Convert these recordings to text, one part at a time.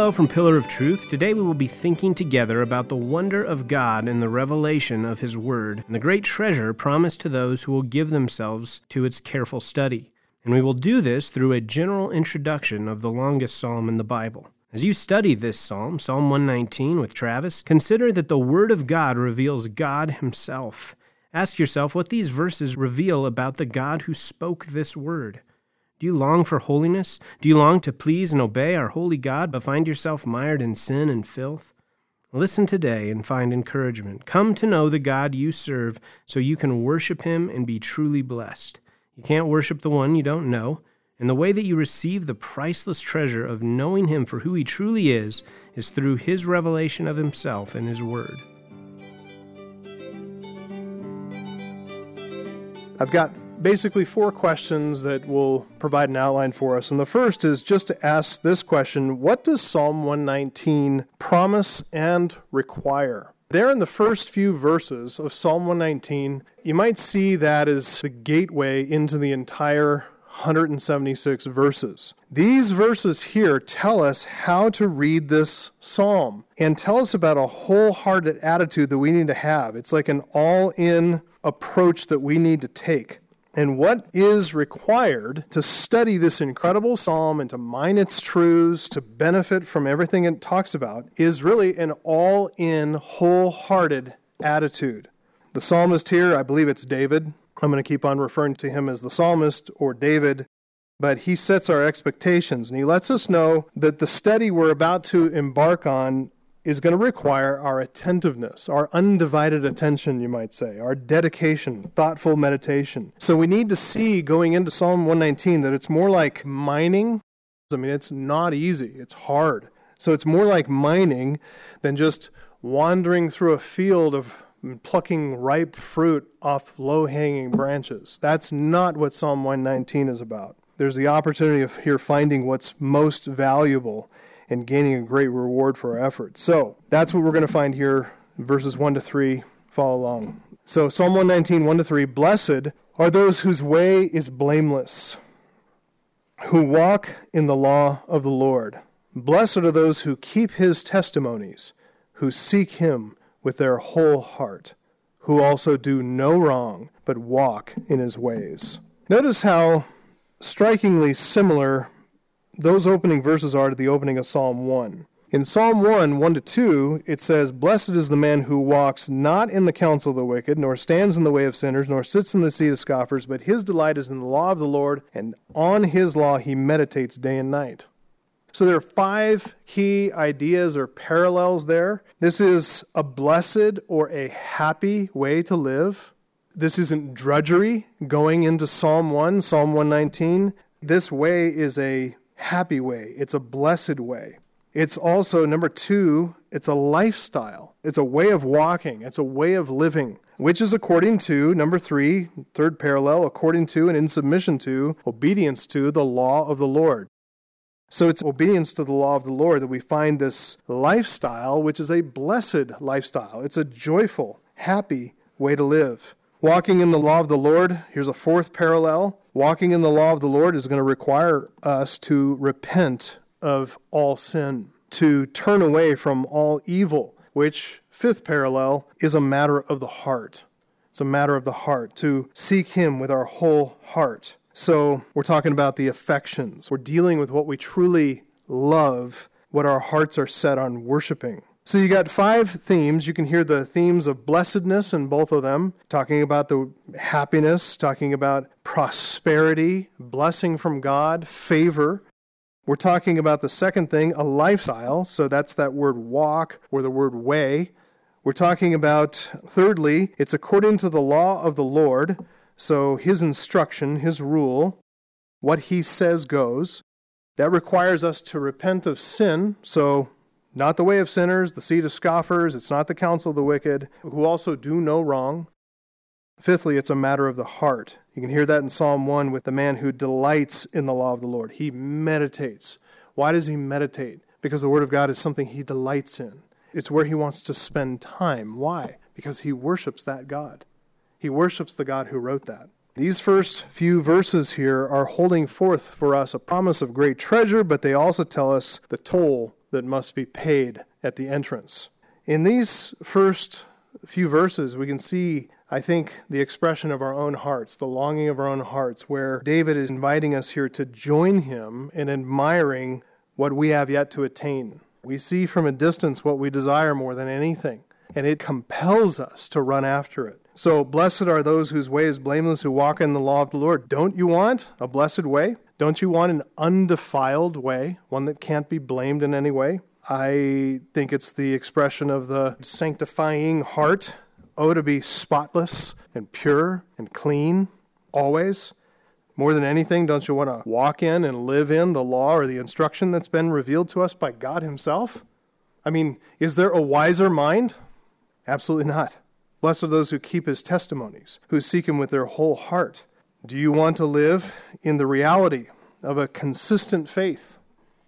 Hello from Pillar of Truth. Today we will be thinking together about the wonder of God and the revelation of His Word, and the great treasure promised to those who will give themselves to its careful study. And we will do this through a general introduction of the longest psalm in the Bible. As you study this psalm, Psalm 119 with Travis, consider that the Word of God reveals God Himself. Ask yourself what these verses reveal about the God who spoke this Word. Do you long for holiness? Do you long to please and obey our holy God, but find yourself mired in sin and filth? Listen today and find encouragement. Come to know the God you serve so you can worship Him and be truly blessed. You can't worship the one you don't know, and the way that you receive the priceless treasure of knowing Him for who He truly is through His revelation of Himself and His Word. I've got basically 4 questions that will provide an outline for us. And the first is just to ask this question: what does Psalm 119 promise and require? There in the first few verses of Psalm 119, you might see that as the gateway into the entire 176 verses. These verses here tell us how to read this psalm and tell us about a wholehearted attitude that we need to have. It's like an all-in approach that we need to take. And what is required to study this incredible psalm and to mine its truths, to benefit from everything it talks about, is really an all-in, wholehearted attitude. The psalmist here, I believe it's David. I'm going to keep on referring to him as the psalmist or David, but he sets our expectations, and he lets us know that the study we're about to embark on is going to require our attentiveness, our undivided attention, you might say, our dedication, thoughtful meditation. So we need to see, going into Psalm 119, that it's more like mining. I mean, it's not easy. It's hard. So it's more like mining than just wandering through a field of plucking ripe fruit off low-hanging branches. That's not what Psalm 119 is about. There's the opportunity of here finding what's most valuable and gaining a great reward for our efforts. So that's what we're going to find here, verses 1 to 3. Follow along. So Psalm 119, 1 to 3, "Blessed are those whose way is blameless, who walk in the law of the Lord. Blessed are those who keep His testimonies, who seek Him with their whole heart, who also do no wrong, but walk in His ways." Notice how strikingly similar those opening verses are to the opening of Psalm 1. In Psalm 1, 1 to 2, it says, "Blessed is the man who walks not in the counsel of the wicked, nor stands in the way of sinners, nor sits in the seat of scoffers, but his delight is in the law of the Lord, and on His law he meditates day and night." So there are 5 key ideas or parallels there. This is a blessed or a happy way to live. This isn't drudgery going into Psalm 1, Psalm 119. This way is a happy way. It's a blessed way. It's also, number 2, it's a lifestyle. It's a way of walking. It's a way of living, which is according to, number 3, third parallel, according to and in submission to, obedience to the law of the Lord. So it's obedience to the law of the Lord that we find this lifestyle, which is a blessed lifestyle. It's a joyful, happy way to live. Walking in the law of the Lord, here's a 4th parallel. Walking in the law of the Lord is going to require us to repent of all sin, to turn away from all evil, which, 5th parallel, is a matter of the heart. It's a matter of the heart, to seek Him with our whole heart. So we're talking about the affections. We're dealing with what we truly love, what our hearts are set on worshiping. So you got 5 themes. You can hear the themes of blessedness in both of them, talking about the happiness, talking about prosperity, blessing from God, favor. We're talking about the second thing, a lifestyle. So that's that word walk or the word way. We're talking about, thirdly, it's according to the law of the Lord. So His instruction, His rule, what He says goes. That requires us to repent of sin. So not the way of sinners, the seat of scoffers. It's not the counsel of the wicked, who also do no wrong. Fifthly, it's a matter of the heart. You can hear that in Psalm 1 with the man who delights in the law of the Lord. He meditates. Why does he meditate? Because the Word of God is something he delights in. It's where he wants to spend time. Why? Because he worships that God. He worships the God who wrote that. These first few verses here are holding forth for us a promise of great treasure, but they also tell us the toll that must be paid at the entrance. In these first few verses, we can see, I think, the expression of our own hearts, the longing of our own hearts, where David is inviting us here to join him in admiring what we have yet to attain. We see from a distance what we desire more than anything, and it compels us to run after it. So, blessed are those whose way is blameless, who walk in the law of the Lord. Don't you want a blessed way? Don't you want an undefiled way, one that can't be blamed in any way? I think it's the expression of the sanctifying heart. Oh, to be spotless and pure and clean, always. More than anything, don't you want to walk in and live in the law or the instruction that's been revealed to us by God himself? I mean, is there a wiser mind? Absolutely not. Blessed are those who keep his testimonies, who seek him with their whole heart. Do you want to live in the reality of a consistent faith?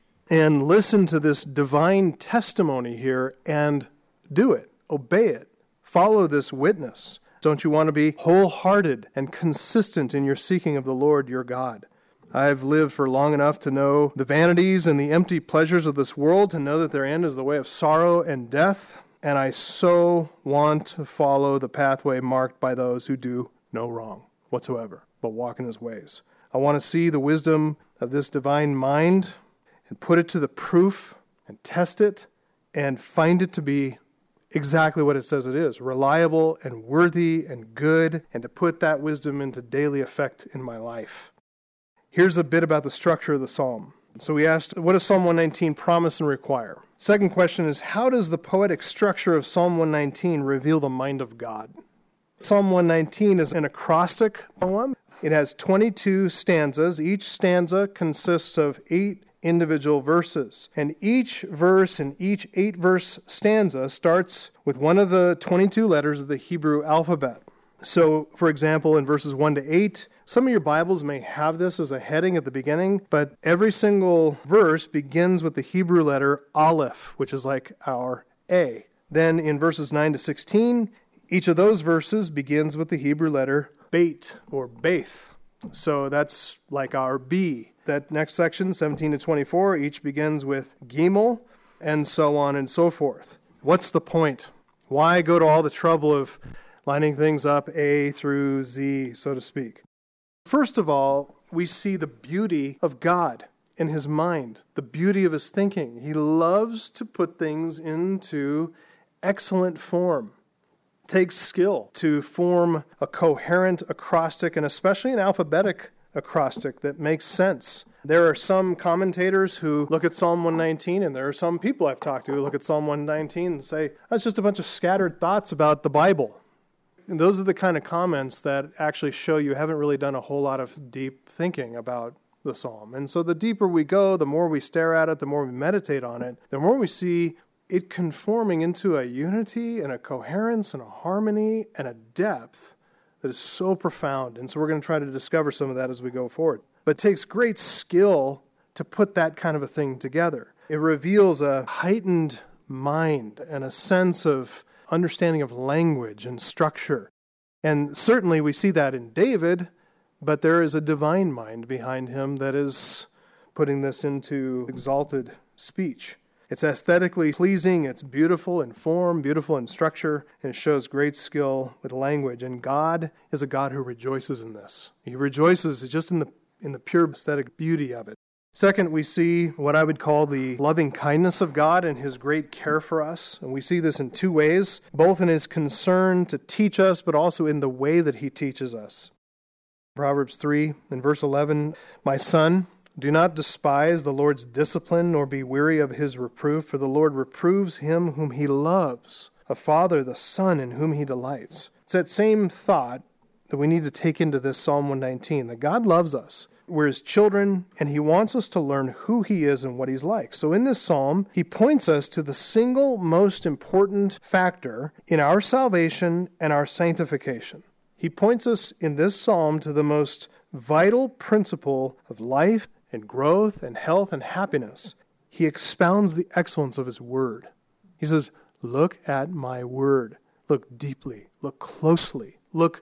And listen to this divine testimony here and do it, obey it, follow this witness. Don't you want to be wholehearted and consistent in your seeking of the Lord your God? I've lived for long enough to know the vanities and the empty pleasures of this world, to know that their end is the way of sorrow and death, and I so want to follow the pathway marked by those who do no wrong whatsoever, but walk in his ways. I want to see the wisdom of this divine mind and put it to the proof and test it and find it to be exactly what it says it is, reliable and worthy and good, and to put that wisdom into daily effect in my life. Here's a bit about the structure of the psalm. So we asked, what does Psalm 119 promise and require? Second question is, how does the poetic structure of Psalm 119 reveal the mind of God? Psalm 119 is an acrostic poem. It has 22 stanzas. Each stanza consists of 8 individual verses. And each verse in each 8-verse stanza starts with one of the 22 letters of the Hebrew alphabet. So, for example, in verses 1 to 8, some of your Bibles may have this as a heading at the beginning, but every single verse begins with the Hebrew letter Aleph, which is like our A. Then in verses 9 to 16, each of those verses begins with the Hebrew letter Beit, or Beth. So that's like our B. That next section, 17 to 24, each begins with Gimel, and so on and so forth. What's the point? Why go to all the trouble of lining things up A through Z, so to speak? First of all, we see the beauty of God in his mind, the beauty of his thinking. He loves to put things into excellent form. It takes skill to form a coherent acrostic, and especially an alphabetic acrostic that makes sense. There are some commentators who look at Psalm 119, and there are some people I've talked to who look at Psalm 119 and say, that's just a bunch of scattered thoughts about the Bible. And those are the kind of comments that actually show you haven't really done a whole lot of deep thinking about the psalm. And so the deeper we go, the more we stare at it, the more we meditate on it, the more we see it conforming into a unity and a coherence and a harmony and a depth that is so profound. And so we're going to try to discover some of that as we go forward. But it takes great skill to put that kind of a thing together. It reveals a heightened mind and a sense of understanding of language and structure. And certainly we see that in David, but there is a divine mind behind him that is putting this into exalted speech. It's aesthetically pleasing, it's beautiful in form, beautiful in structure, and it shows great skill with language. And God is a God who rejoices in this. He rejoices just in the pure aesthetic beauty of it. Second, we see what I would call the loving kindness of God and his great care for us. And we see this in 2 ways, both in his concern to teach us, but also in the way that he teaches us. Proverbs 3 and verse 11, "My son, do not despise the Lord's discipline, nor be weary of his reproof, for the Lord reproves him whom he loves, a father the son in whom he delights." It's that same thought that we need to take into this Psalm 119, that God loves us. We're his children, and he wants us to learn who he is and what he's like. So in this psalm, he points us to the single most important factor in our salvation and our sanctification. He points us in this psalm to the most vital principle of life and growth and health and happiness. He expounds the excellence of his word. He says, look at my word. Look deeply. Look closely. Look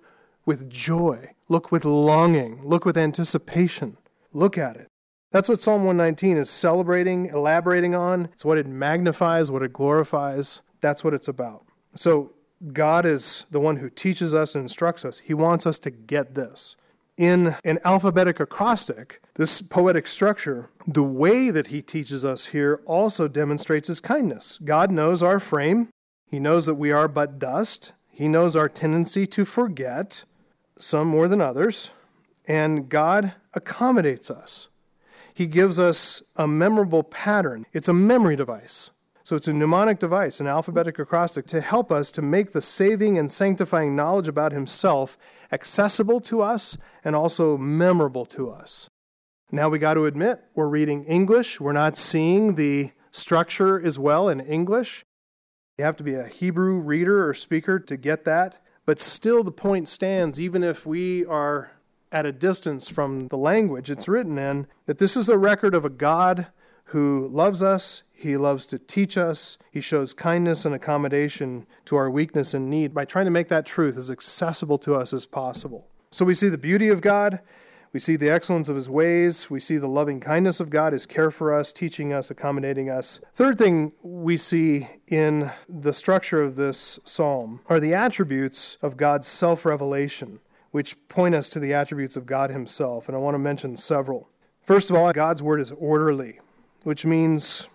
with joy. Look with longing. Look with anticipation. Look at it. That's what Psalm 119 is celebrating, elaborating on. It's what it magnifies, what it glorifies. That's what it's about. So God is the one who teaches us and instructs us. He wants us to get this. In an alphabetic acrostic, this poetic structure, the way that he teaches us here also demonstrates his kindness. God knows our frame. He knows that we are but dust. He knows our tendency to forget, some more than others, and God accommodates us. He gives us a memorable pattern. It's a memory device. So it's a mnemonic device, an alphabetic acrostic, to help us to make the saving and sanctifying knowledge about himself accessible to us and also memorable to us. Now we got to admit, we're reading English. We're not seeing the structure as well in English. You have to be a Hebrew reader or speaker to get that. But still the point stands, even if we are at a distance from the language it's written in, that this is a record of a God who loves us. He loves to teach us. He shows kindness and accommodation to our weakness and need by trying to make that truth as accessible to us as possible. So we see the beauty of God. We see the excellence of his ways. We see the loving kindness of God, his care for us, teaching us, accommodating us. Third thing we see in the structure of this psalm are the attributes of God's self-revelation, which point us to the attributes of God himself. And I want to mention several. First of all, God's word is orderly, which means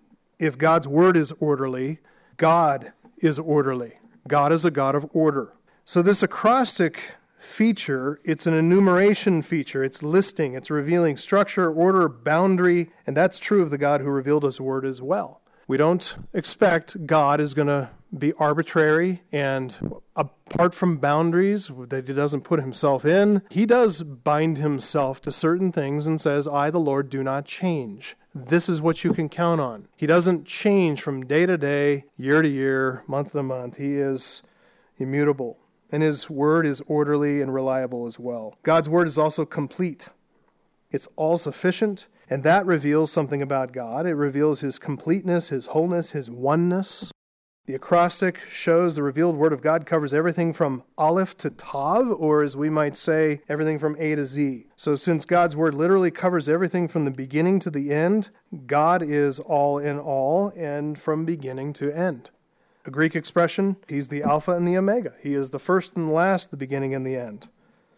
if God's word is orderly, God is orderly. God is a God of order. So this acrostic feature, it's an enumeration feature. It's listing, it's revealing structure, order, boundary, and that's true of the God who revealed his word as well. We don't expect God is going to be arbitrary and apart from boundaries that he doesn't put himself in. He does bind himself to certain things and says, I, the Lord, do not change. This is what you can count on. He doesn't change from day to day, year to year, month to month. He is immutable. And his word is orderly and reliable as well. God's word is also complete. It's all sufficient, and that reveals something about God. It reveals his completeness, his wholeness, his oneness. The acrostic shows the revealed word of God covers everything from Aleph to Tav, or as we might say, everything from A to Z. So since God's word literally covers everything from the beginning to the end, God is all in all and from beginning to end. A Greek expression, he's the Alpha and the Omega. He is the first and the last, the beginning and the end.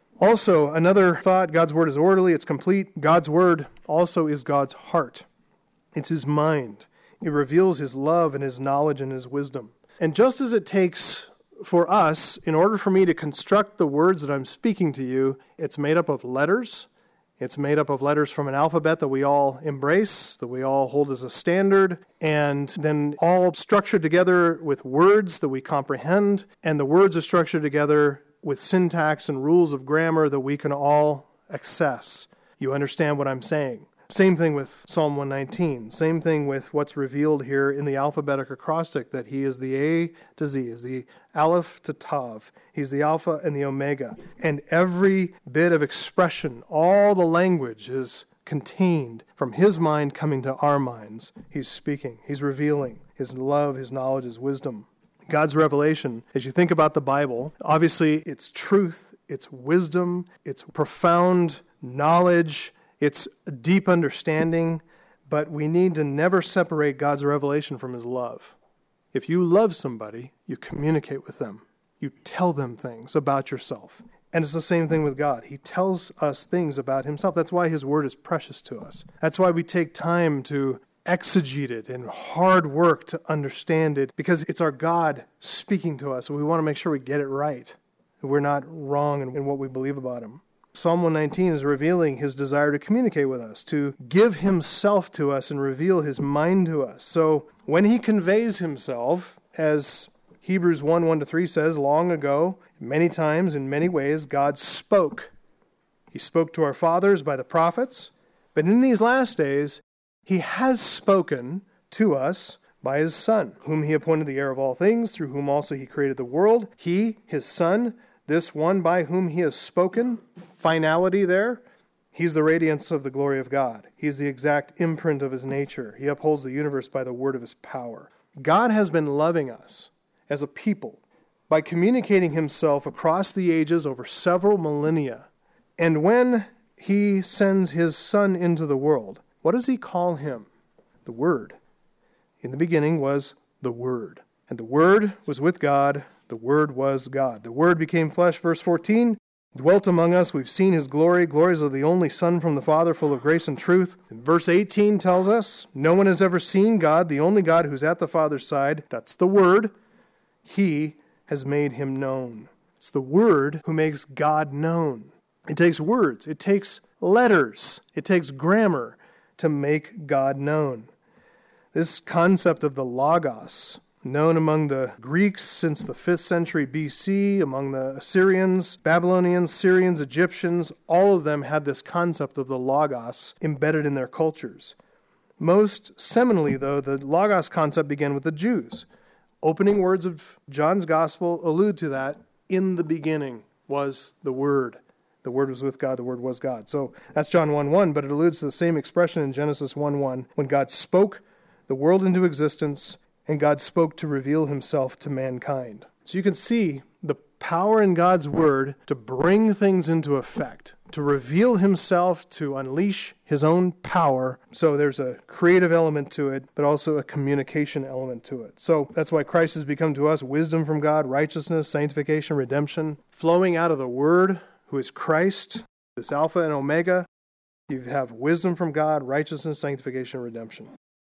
Also, another thought, God's word is orderly, it's complete. God's word also is God's heart. It's his mind. It reveals his love and his knowledge and his wisdom. And just as it takes for us, in order for me to construct the words that I'm speaking to you, it's made up of letters. It's made up of letters from an alphabet that we all embrace, that we all hold as a standard, and then all structured together with words that we comprehend, and the words are structured together with syntax and rules of grammar that we can all access. You understand what I'm saying? Same thing with Psalm 119. Same thing with what's revealed here in the alphabetic acrostic, that he is the A to Z, is the Aleph to Tav. He's the Alpha and the Omega. And every bit of expression, all the language is contained from his mind coming to our minds. He's speaking. He's revealing his love, his knowledge, his wisdom. God's revelation, as you think about the Bible, obviously it's truth, it's wisdom, it's profound knowledge, it's a deep understanding, but we need to never separate God's revelation from his love. If you love somebody, you communicate with them. You tell them things about yourself. And it's the same thing with God. He tells us things about himself. That's why his word is precious to us. That's why we take time to exegete it and hard work to understand it, because it's our God speaking to us, and we want to make sure we get it right, and we're not wrong in what we believe about him. Psalm 119 is revealing his desire to communicate with us, to give himself to us and reveal his mind to us. So when he conveys himself, as Hebrews 1:1-3 says, long ago, many times, in many ways, God spoke. He spoke to our fathers by the prophets, but in these last days, he has spoken to us by his Son, whom he appointed the heir of all things, through whom also he created the world. He, his Son, this one by whom he has spoken, finality there, he's the radiance of the glory of God. He's the exact imprint of his nature. He upholds the universe by the word of his power. God has been loving us as a people by communicating himself across the ages over several millennia. And when he sends his Son into the world, what does he call him? The Word. In the beginning was the Word. And the Word was with God. The Word was God. The Word became flesh, verse 14, dwelt among us. We've seen his glory, glories of the only Son from the Father, full of grace and truth. And verse 18 tells us, no one has ever seen God, the only God who's at the Father's side. That's the Word. He has made him known. It's the Word who makes God known. It takes words. It takes letters. It takes grammar to make God known. This concept of the Logos, known among the Greeks since the 5th century BC, among the Assyrians, Babylonians, Syrians, Egyptians, all of them had this concept of the Logos embedded in their cultures. Most seminally, though, the Logos concept began with the Jews. Opening words of John's Gospel allude to that. In the beginning was the Word. The Word was with God, the Word was God. So that's John 1:1, but it alludes to the same expression in Genesis 1:1, when God spoke the world into existence, and God spoke to reveal himself to mankind. So you can see the power in God's Word to bring things into effect, to reveal himself, to unleash his own power. So there's a creative element to it, but also a communication element to it. So that's why Christ has become to us wisdom from God, righteousness, sanctification, redemption, flowing out of the Word, who is Christ, this Alpha and Omega. You have wisdom from God, righteousness, sanctification, redemption.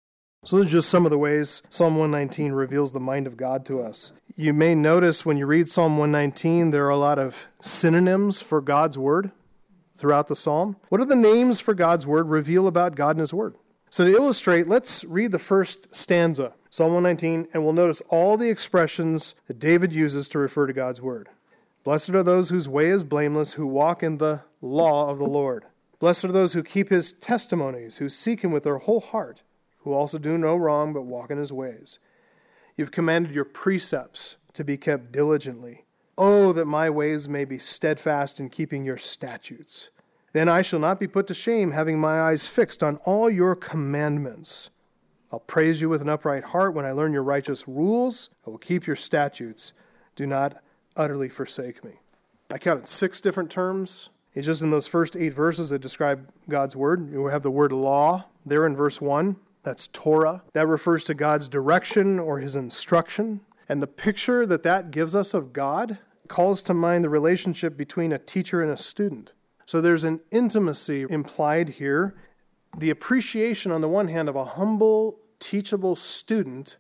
So those are just some of the ways Psalm 119 reveals the mind of God to us. You may notice when you read Psalm 119, there are a lot of synonyms for God's Word throughout the psalm. What do the names for God's Word reveal about God and his Word? So to illustrate, let's read the first stanza, Psalm 119, and we'll notice all the expressions that David uses to refer to God's Word. Blessed are those whose way is blameless, who walk in the law of the Lord. Blessed are those who keep his testimonies, who seek him with their whole heart, who also do no wrong but walk in his ways. You've commanded your precepts to be kept diligently. Oh, that my ways may be steadfast in keeping your statutes. Then I shall not be put to shame, having my eyes fixed on all your commandments. I'll praise you with an upright heart when I learn your righteous rules. I will keep your statutes. Do not utterly forsake me. I counted 6 different terms. It's just in those first 8 verses that describe God's Word. You have the word law there in verse 1. That's Torah. That refers to God's direction or his instruction. And the picture that gives us of God calls to mind the relationship between a teacher and a student. So there's an intimacy implied here. The appreciation on the one hand of a humble, teachable student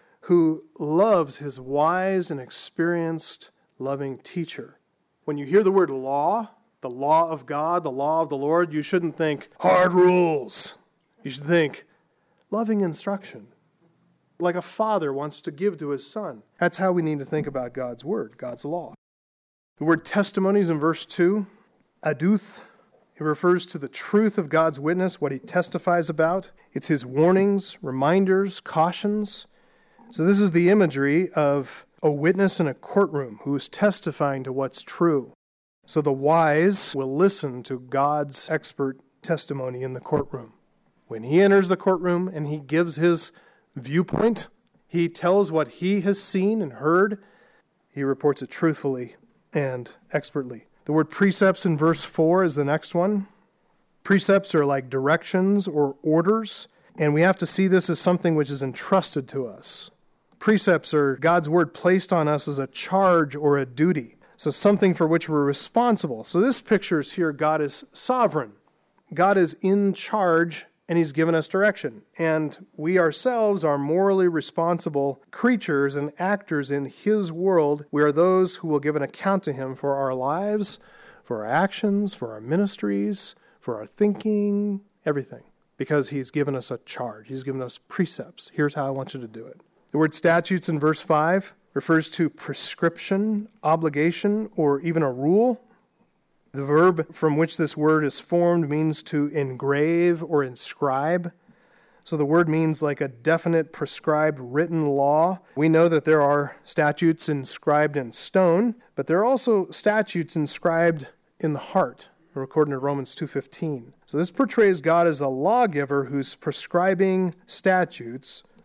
who loves his wise and experienced, loving teacher. When you hear the word law, the law of God, the law of the Lord, you shouldn't think hard rules. You should think loving instruction, like a father wants to give to his son. That's how we need to think about God's Word, God's law. The word testimonies in verse 2, aduth, it refers to the truth of God's witness, what he testifies about. It's his warnings, reminders, cautions. So this is the imagery of a witness in a courtroom who is testifying to what's true. So the wise will listen to God's expert testimony in the courtroom. When he enters the courtroom and he gives his viewpoint, he tells what he has seen and heard. He reports it truthfully and expertly. The word precepts in verse 4 is the next one. Precepts are like directions or orders, and we have to see this as something which is entrusted to us. Precepts are God's Word placed on us as a charge or a duty, so something for which we're responsible. So this picture is here, God is sovereign. God is in charge, and he's given us direction. And we ourselves are morally responsible creatures and actors in his world. We are those who will give an account to him for our lives, for our actions, for our ministries, for our thinking, everything. Because he's given us a charge. He's given us precepts. Here's how I want you to do it. The word statutes in verse 5 refers to prescription, obligation, or even a rule. The verb from which this word is formed means to engrave or inscribe. So the word means like a definite prescribed written law. We know that there are statutes inscribed in stone, but there are also statutes inscribed in the heart, recorded in Romans 2:15. So this portrays God as a lawgiver who's prescribing statutes,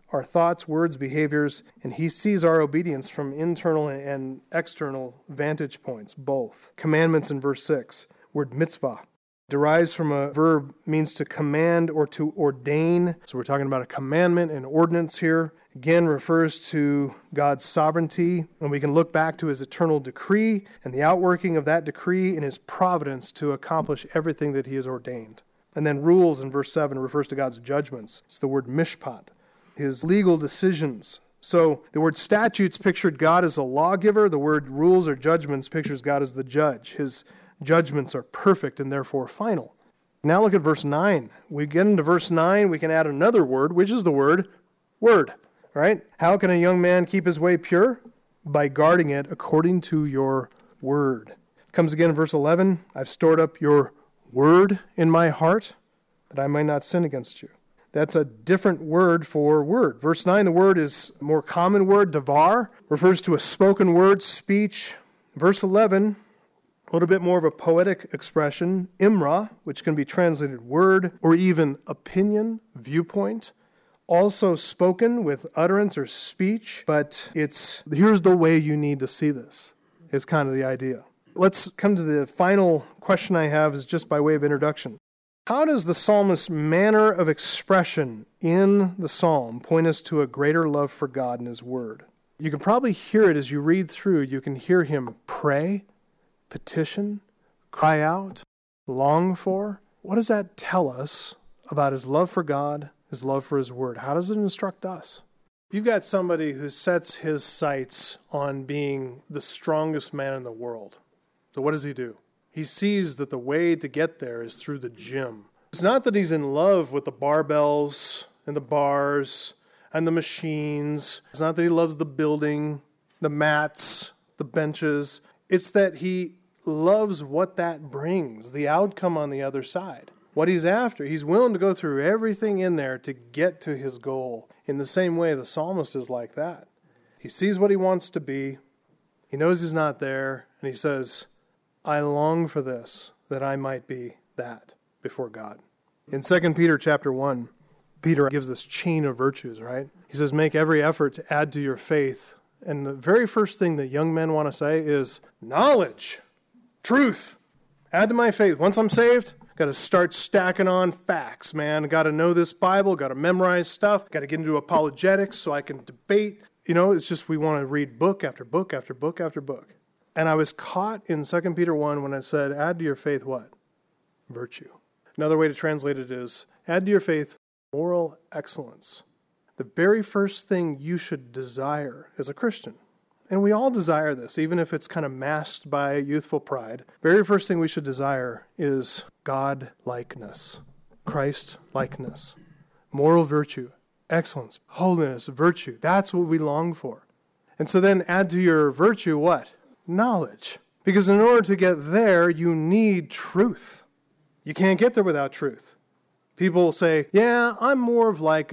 our thoughts, words, behaviors, and he sees our obedience from internal and external vantage points, both. Commandments in verse 6, word mitzvah, derives from a verb, means to command or to ordain. So we're talking about a commandment, an ordinance here. Again, refers to God's sovereignty, and we can look back to his eternal decree and the outworking of that decree in his providence to accomplish everything that he has ordained. And then rules in verse 7 refers to God's judgments. It's the word mishpat, his legal decisions. So the word statutes pictured God as a lawgiver. The word rules or judgments pictures God as the judge. His judgments are perfect and therefore final. Now look at verse 9. We get into verse 9, we can add another word, which is the word word. Right? How can a young man keep his way pure? By guarding it according to your word. It comes again in verse 11. I've stored up your word in my heart that I might not sin against you. That's a different word for word. Verse 9, the word is a more common word, davar, refers to a spoken word, speech. Verse 11, a little bit more of a poetic expression, imra, which can be translated word or even opinion, viewpoint. Also spoken with utterance or speech, but here's the way you need to see this, is kind of the idea. Let's come to the final question I have, is just by way of introduction. How does the psalmist's manner of expression in the psalm point us to a greater love for God and his word? You can probably hear it as you read through. You can hear him pray, petition, cry out, long for. What does that tell us about his love for God, his love for his word? How does it instruct us? If you've got somebody who sets his sights on being the strongest man in the world, so what does he do? He sees that the way to get there is through the gym. It's not that he's in love with the barbells and the bars and the machines. It's not that he loves the building, the mats, the benches. It's that he loves what that brings, the outcome on the other side. What he's after, he's willing to go through everything in there to get to his goal. In the same way, the psalmist is like that. He sees what he wants to be. He knows he's not there. And he says, I long for this, that I might be that before God. In 2 Peter chapter 1, Peter gives this chain of virtues, right? He says, make every effort to add to your faith. And the very first thing that young men want to say is knowledge, truth. Add to my faith. Once I'm saved, got to start stacking on facts, man. Got to know this Bible, got to memorize stuff, got to get into apologetics so I can debate. It's just we want to read book after book after book after book. And I was caught in 2 Peter 1 when I said, add to your faith what? Virtue. Another way to translate it is, add to your faith moral excellence. The very first thing you should desire as a Christian, and we all desire this, even if it's kind of masked by youthful pride. Very first thing we should desire is God-likeness, Christ-likeness, moral virtue, excellence, holiness, virtue. That's what we long for. And so then add to your virtue what? Knowledge. Because in order to get there, you need truth. You can't get there without truth. People say, yeah, I'm more of like,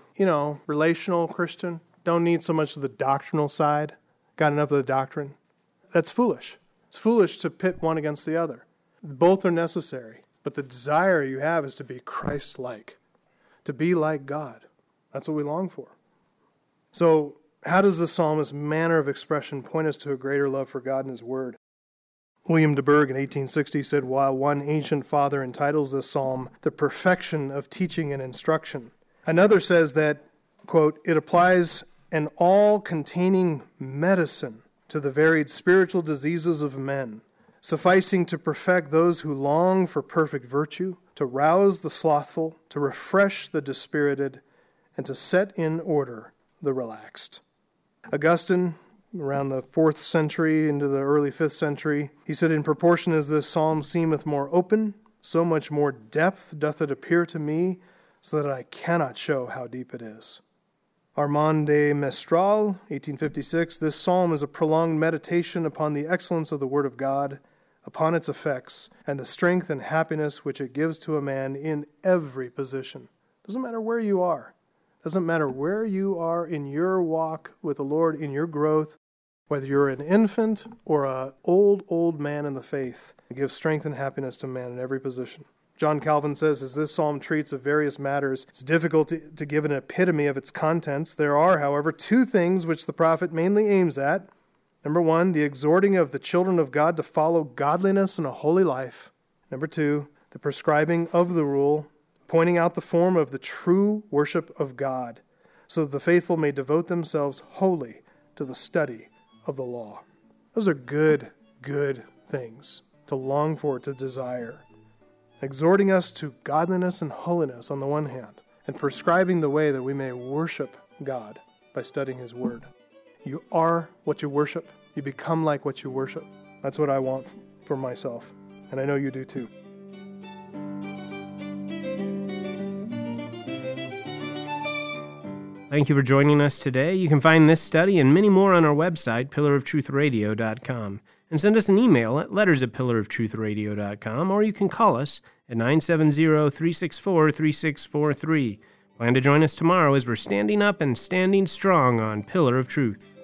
relational Christian. Don't need so much of the doctrinal side. Got enough of the doctrine. That's foolish. It's foolish to pit one against the other. Both are necessary. But the desire you have is to be Christ-like, to be like God. That's what we long for. So how does the psalmist's manner of expression point us to a greater love for God and his word? William de Burgh in 1860 said, while one ancient father entitles this psalm the perfection of teaching and instruction, another says that, quote, it applies an all-containing medicine to the varied spiritual diseases of men, sufficing to perfect those who long for perfect virtue, to rouse the slothful, to refresh the dispirited, and to set in order the relaxed. Augustine, around the 4th century into the early 5th century, he said, in proportion as this psalm seemeth more open, so much more depth doth it appear to me, so that I cannot show how deep it is. Armand de Mestral, 1856, this psalm is a prolonged meditation upon the excellence of the Word of God, upon its effects, and the strength and happiness which it gives to a man in every position. Doesn't matter where you are. Doesn't matter where you are in your walk with the Lord, in your growth, whether you're an infant or an old man in the faith. It gives strength and happiness to man in every position. John Calvin says, as this psalm treats of various matters, it's difficult to give an epitome of its contents. There are, however, two things which the prophet mainly aims at. Number one, the exhorting of the children of God to follow godliness and a holy life. Number two, the prescribing of the rule, pointing out the form of the true worship of God, so that the faithful may devote themselves wholly to the study of the law. Those are good things to long for, to desire. Exhorting us to godliness and holiness on the one hand, and prescribing the way that we may worship God by studying His Word. You are what you worship. You become like what you worship. That's what I want for myself, and I know you do too. Thank you for joining us today. You can find this study and many more on our website, pillarofTruthRadio.com. And send us an email at letters@pillarofTruthRadio.com, or you can call us at 970-364-3643. Plan to join us tomorrow as we're standing up and standing strong on Pillar of Truth.